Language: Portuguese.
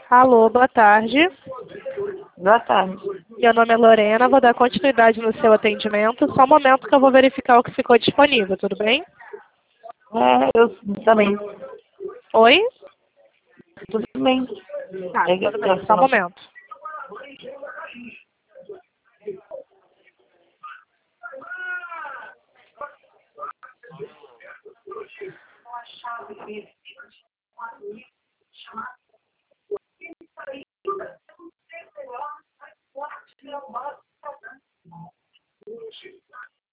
Alô, boa tarde. Boa tarde. Meu nome é Lorena, vou dar continuidade no seu atendimento. Só um momento que eu vou verificar o que ficou disponível, tudo bem? Eu também. Oi? Tudo bem. Tá, tudo bem, só um momento.